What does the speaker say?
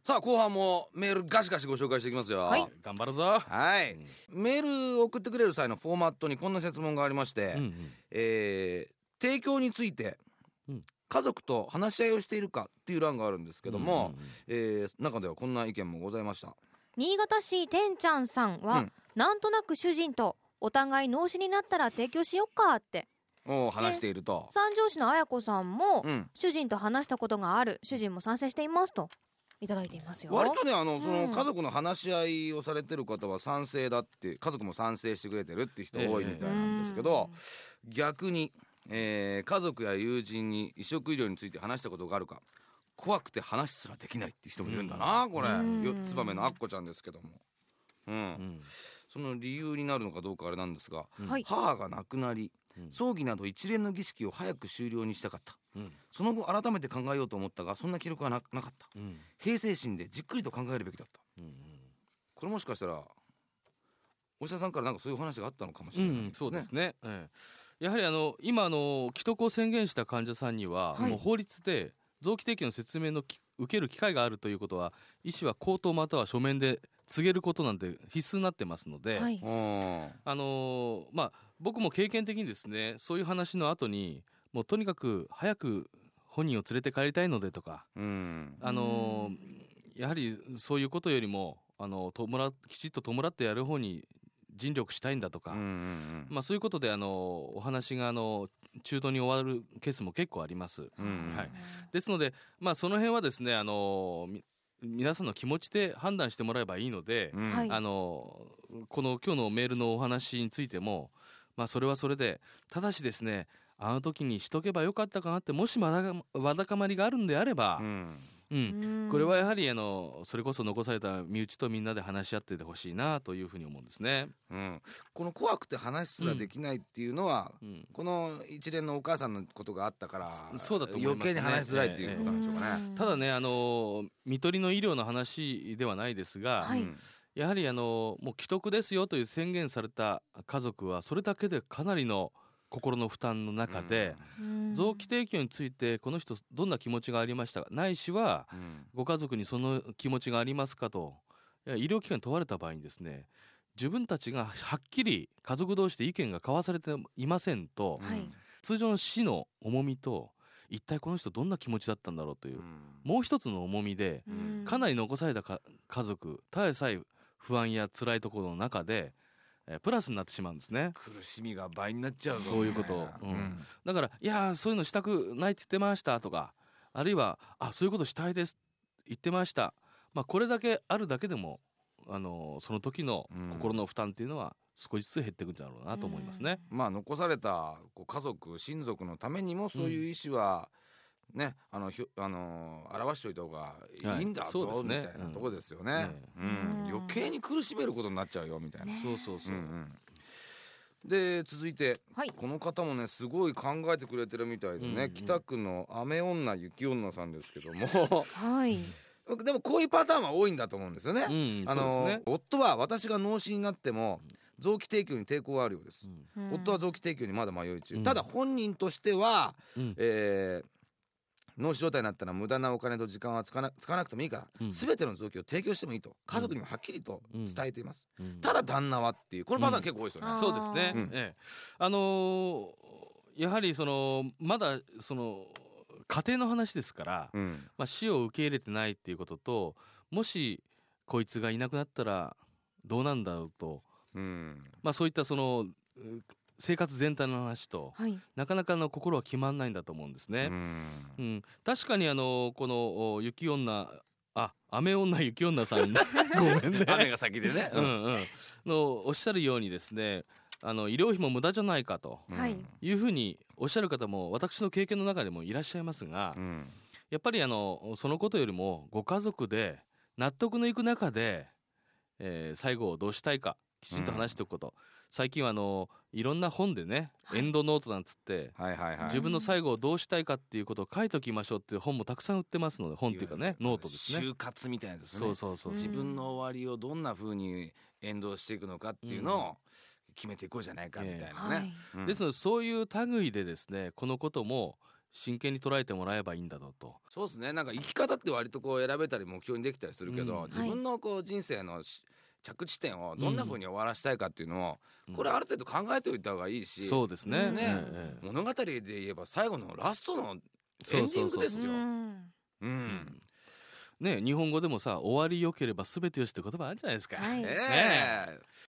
さあ後半もメールガシガシご紹介していきますよ。 はい、 頑張るぞ。 はい、メールを送ってくれる際のフォーマットにこんな質問がありまして、提供について、家族と話し合いをしているかっていう欄があるんですけども、中ではこんな意見もございました。 新潟市てんちゃんさんは、なんとなく主人とお互い脳死になったら提供しよっかって話していると。 三条市の綾子さんも、主人と話したことがある、主人も賛成していますといただいていますよ。 割とねその家族の話し合いをされてる方は賛成だって、家族も賛成してくれてるって人多いみたいなんですけど、逆に、家族や友人に移植医療について話したことがあるか、怖くて話すらできないっていう人もいるんだな、これ。燕のあっこちゃんですけども、その理由になるのかどうかあれなんですが、母が亡くなり、葬儀など一連の儀式を早く終了にしたかった、その後改めて考えようと思ったがそんな記録はなかった、平成心でじっくりと考えるべきだった、これもしかしたらお医者さんからなんかそういう話があったのかもしれないですね。 そうですね、やはり今既得を宣言した患者さんには、もう法律で臓器提供の説明の受ける機会があるということは、医師は口頭または書面で告げることなんて必須になってますので、僕も経験的にですね、そういう話の後にもうとにかく早く本人を連れて帰りたいのでとか、やはりそういうことよりもきちっと弔ってやる方に尽力したいんだとか、そういうことでお話が中途に終わるケースも結構あります、ですので、その辺はですね皆さんの気持ちで判断してもらえばいいので、この今日のメールのお話についても、それはそれで、ただしですね、あの時にしとけばよかったかなって、もしわだかまりがあるんであれば、これはやはりそれこそ残された身内とみんなで話し合っててほしいなというふうに思うんですね。 この怖くて話すらできないっていうのは、この一連のお母さんのことがあったからそうだと思いますね。 余計に話しづらいっていうことなんでしょうかね。 ただね看取りの医療の話ではないですが、やはりもう既得ですよという宣言された家族はそれだけでかなりの心の負担の中で、臓器提供についてこの人どんな気持ちがありましたか、ないしは、ご家族にその気持ちがありますかと医療機関に問われた場合にですね、自分たちがはっきり家族同士で意見が交わされていませんと、通常の死の重みと一体この人どんな気持ちだったんだろうという、もう一つの重みで、かなり残された家族、ただでさえ不安や辛いところの中でプラスになってしまうんですね。 苦しみが倍になっちゃうぞ、 そういうこと、だからいやそういうのしたくないって言ってましたとか、あるいはそういうことしたいです言ってました、これだけあるだけでもその時の心の負担っていうのは少しずつ減っていくんだろうなと思いますね。 残された家族親族のためにもそういう意思はね、表しておいた方がいいんだぞ、みたいなとこですよね。余計に苦しめることになっちゃうよみたいな。で続いて、この方もねすごい考えてくれてるみたいでね、北区の雨女雪女さんですけどもでもこういうパターンは多いんだと思うんですよね。夫は私が脳死になっても臓器提供に抵抗があるようです。夫は臓器提供にまだ迷い中、ただ本人としては、脳死状態になったら無駄なお金と時間は使わなくてもいいから、全ての臓器を提供してもいいと家族にもはっきりと伝えています、ただ旦那はっていう、このパターン結構多いですよね。 そうですね、やはりまだ家庭の話ですから、死を受け入れてないっていうことと、もしこいつがいなくなったらどうなんだろうと、そういった生活全体の話と、なかなか心は決まんないんだと思うんですね。確かにこの雪女雨女雪女さんごめんね雨が先でね、 のおっしゃるようにですね、医療費も無駄じゃないかというふうにおっしゃる方も私の経験の中でもいらっしゃいますが、やっぱりそのことよりもご家族で納得のいく中で、最後をどうしたいかきちんと話しておくこと、最近はいろんな本でね、エンドノートなんつって、自分の最後をどうしたいかっていうことを書いておきましょうっていう本もたくさん売ってますので、本っていうかね、ノートですね、 就活みたいなやつですね。自分の終わりをどんな風にエンドしていくのかっていうのを決めていこうじゃないかみたいなね、 ですのでそういう類でですね、このことも真剣に捉えてもらえばいいんだろうと。 そうですね。なんか生き方って割とこう選べたり目標にできたりするけど、自分のこう人生の着地点をどんな風に終わらしたいかっていうのを、これある程度考えておいた方がいいし、 そうですね。 物語で言えば最後のラストのエンディングですよ。 ね、日本語でもさ、終わりよければ全てよしって言葉あるじゃないですか。 はい、 ねえ